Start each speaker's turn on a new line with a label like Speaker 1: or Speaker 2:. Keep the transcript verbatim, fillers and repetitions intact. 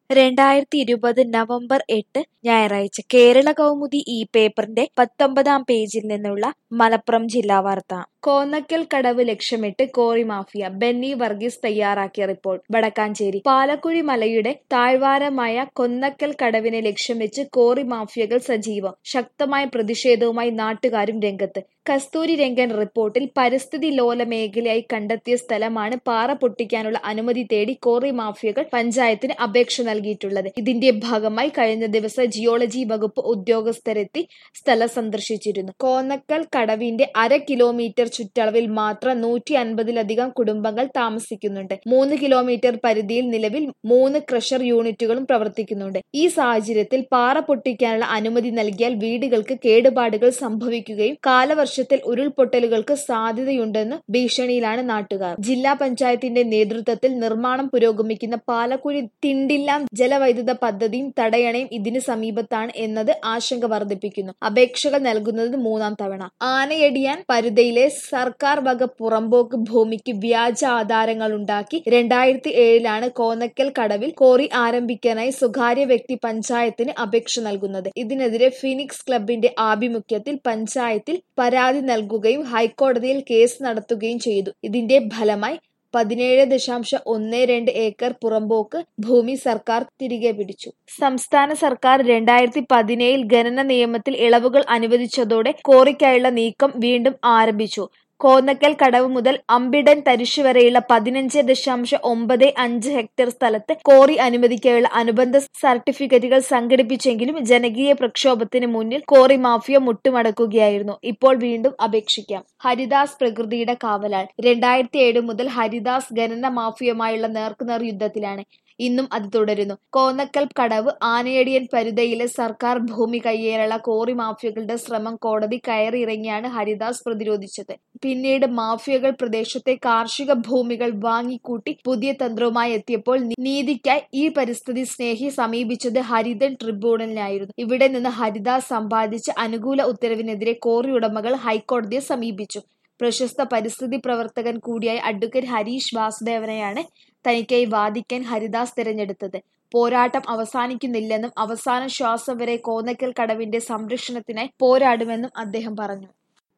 Speaker 1: രണ്ടായിരത്തി ഇരുപത് നവംബർ എട്ട് ഞായറാഴ്ച കേരള കൗമുദി ഈ പേപ്പറിന്റെ പത്തൊമ്പതാം പേജിൽ നിന്നുള്ള മലപ്പുറം ജില്ലാ വാർത്ത. കോന്നക്കൽ കടവ് ലക്ഷ്യമിട്ട് കോറി മാഫിയ. ബെന്നി വർഗീസ് തയ്യാറാക്കിയ റിപ്പോർട്ട്. വടക്കാഞ്ചേരി. പാലക്കുഴി മലയുടെ താഴ്വാരമായ കൊന്നക്കൽ കടവിനെ ലക്ഷ്യം വെച്ച് കോറി മാഫിയകൾ സജീവം. ശക്തമായ പ്രതിഷേധവുമായി നാട്ടുകാരും രംഗത്ത്. കസ്തൂരി രംഗൻ റിപ്പോർട്ടിൽ പരിസ്ഥിതി ലോല മേഖലയായി കണ്ടെത്തിയ സ്ഥലമാണ് പാറ പൊട്ടിക്കാനുള്ള അനുമതി തേടി കോറി മാഫിയകൾ പഞ്ചായത്തിന് അപേക്ഷ നൽകിയിട്ടുള്ളത്. ഇതിന്റെ ഭാഗമായി കഴിഞ്ഞ ദിവസം ജിയോളജി വകുപ്പ് ഉദ്യോഗസ്ഥരെത്തി സ്ഥലം സന്ദർശിച്ചിരുന്നു. കോന്നക്കൽ കടവിന്റെ അര കിലോമീറ്റർ ചുറ്റളവിൽ മാത്രം നൂറ്റി അൻപതിലധികം കുടുംബങ്ങൾ താമസിക്കുന്നുണ്ട്. മൂന്ന് കിലോമീറ്റർ പരിധിയിൽ നിലവിൽ മൂന്ന് ക്രഷർ യൂണിറ്റുകളും പ്രവർത്തിക്കുന്നുണ്ട്. ഈ സാഹചര്യത്തിൽ പാറ പൊട്ടിക്കാനുള്ള അനുമതി നൽകിയാൽ വീടുകൾക്ക് കേടുപാടുകൾ സംഭവിക്കുകയും കാലവർഷത്തിൽ ഉരുൾപൊട്ടലുകൾക്ക് സാധ്യതയുണ്ടെന്ന് ഭീഷണിയിലാണ് നാട്ടുകാർ. ജില്ലാ പഞ്ചായത്തിന്റെ നേതൃത്വത്തിൽ നിർമ്മാണം പുരോഗമിക്കുന്ന പാലക്കുഴി തിണ്ടില്ലാം ജലവൈദ്യുത പദ്ധതിയും തടയണയും ഇതിന് സമീപത്താണ് എന്നത് ആശങ്ക വർദ്ധിപ്പിക്കുന്നു. അപേക്ഷകൾ നൽകുന്നത് മൂന്നാം തവണ. ആനയടിയാൻ പരുതയിലെ സർക്കാർ വക പുറമ്പോക്ക് ഭൂമിക്ക് വ്യാജ ആധാരങ്ങളുണ്ടാക്കി രണ്ടായിരത്തി ഏഴിലാണ് കോന്നക്കൽ കടവിൽ കോറി ആരംഭിക്കാനായി സ്വകാര്യ വ്യക്തി പഞ്ചായത്തിന് അപേക്ഷ നൽകുന്നത്. ഇതിനെതിരെ ഫിനിക്സ് ക്ലബിന്റെ ആഭിമുഖ്യത്തിൽ പഞ്ചായത്തിൽ പരാതി നൽകുകയും ഹൈക്കോടതിയിൽ കേസ് നടത്തുകയും ചെയ്തു. ഇതിന്റെ ഫലമായി പതിനേഴ് ദശാംശം ഒന്ന് രണ്ട് ഏക്കർ പുറമ്പോക്ക് ഭൂമി സർക്കാർ തിരികെ പിടിച്ചു. സംസ്ഥാന സർക്കാർ രണ്ടായിരത്തി പതിനേഴിൽ ഖനന നിയമത്തിൽ ഇളവുകൾ അനുവദിച്ചതോടെ കോറിക്കായുള്ള നീക്കം വീണ്ടും ആരംഭിച്ചു. കോന്നക്കൽ കടവ് മുതൽ അമ്പിടൻ തരിശ് വരെയുള്ള പതിനഞ്ച് ദശാംശം ഒമ്പത് അഞ്ച് ഹെക്ടർ സ്ഥലത്ത് കോറി അനുമതിക്കായുള്ള അനുബന്ധ സർട്ടിഫിക്കറ്റുകൾ സംഘടിപ്പിച്ചെങ്കിലും ജനകീയ പ്രക്ഷോഭത്തിന് മുന്നിൽ കോറി മാഫിയ മുട്ടുമടക്കുകയായിരുന്നു. ഇപ്പോൾ വീണ്ടും അപേക്ഷിക്കാം. ഹരിദാസ് പ്രകൃതിയുടെ കാവലാൾ. രണ്ടായിരത്തി ഏഴ് മുതൽ ഹരിദാസ് ഖനന മാഫിയുമായുള്ള നേർക്കുനേർ യുദ്ധത്തിലാണ്. ഇന്നും അത് തുടരുന്നു. കോന്നക്കൽ കടവ് ആനയടിയൻ പരുതയിലെ സർക്കാർ ഭൂമി കയ്യേറാനുള്ള കോറി മാഫിയകളുടെ ശ്രമം കോടതി കയറിയിറങ്ങിയാണ് ഹരിദാസ് പ്രതിരോധിച്ചത്. പിന്നീട് മാഫിയകൾ പ്രദേശത്തെ കാർഷിക ഭൂമികൾ വാങ്ങിക്കൂട്ടി പുതിയ തന്ത്രവുമായി എത്തിയപ്പോൾ നീതിക്കായി ഈ പരിസ്ഥിതി സ്നേഹി സമീപിച്ചത് ഹരിതൻ ട്രിബ്യൂണലിനായിരുന്നു. ഇവിടെ നിന്ന് ഹരിദാസ് സമ്പാദിച്ച അനുകൂല ഉത്തരവിനെതിരെ കോറി ഉടമകൾ ഹൈക്കോടതിയെ സമീപിച്ചു. പ്രശസ്ത പരിസ്ഥിതി പ്രവർത്തകൻ കൂടിയായ അഡ്വക്കേറ്റ് ഹരീഷ് വാസുദേവനെയാണ് തനിക്കായി വാദിക്കാൻ ഹരിദാസ് തിരഞ്ഞെടുത്തത്. പോരാട്ടം അവസാനിക്കുന്നില്ലെന്നും അവസാന ശ്വാസം വരെ കോന്നക്കൽ കടവിന്റെ സംരക്ഷണത്തിനായി പോരാടുമെന്നും അദ്ദേഹം പറഞ്ഞു.